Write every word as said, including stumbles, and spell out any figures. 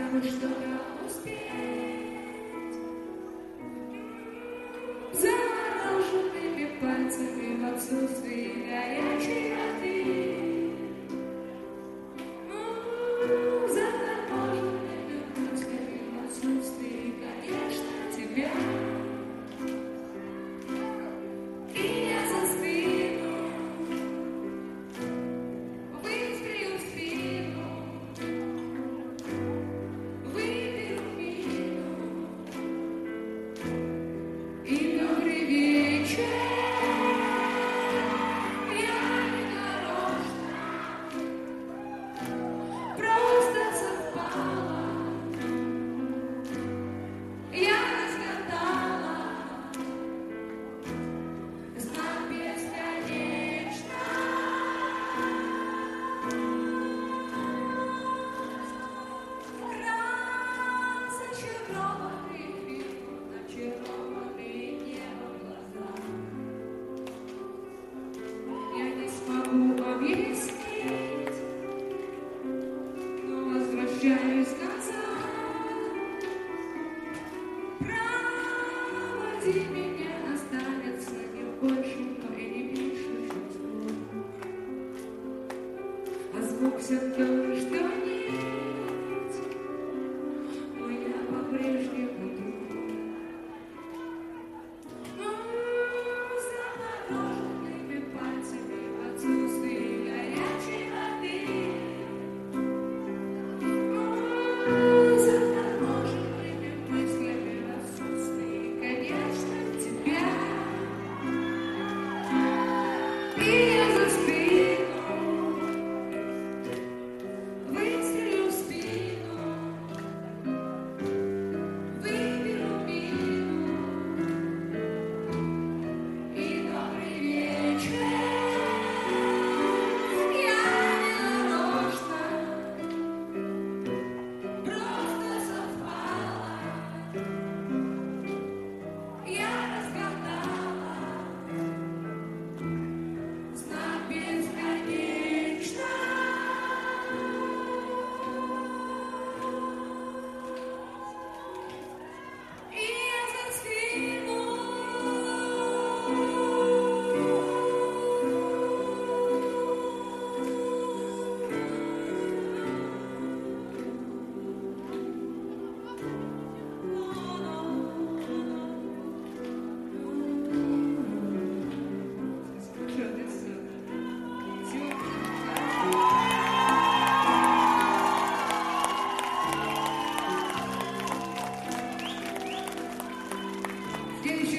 бы что-то успеть. Замороженными пальцами в отсутствии горячей воды, заторможенными мыслями в отсутствии, конечно, тебя. И я за спину выстрелю в спину, выберу мину. И добрый вечер, я не нарочно, просто совпало. Я разгадала знак бесконечно. Раз очарованный фильм, очарованный небо глаза. Я не смогу объяснить, но возвращаюсь назад. Проводи меня, останется не больше, но и не меньше чувств. А звук все тот же, что нет, но я по-прежнему тут. Замороженными пальцами в отсутствии горячей воды, заторможенными мыслями в отсутствии, конечно, тебя. И я за спину выстрелю в спину, выберу мину. И добрый вечер, я не нарочно, просто совпало. Я разгадала знак бесконечно. И я за спину следующий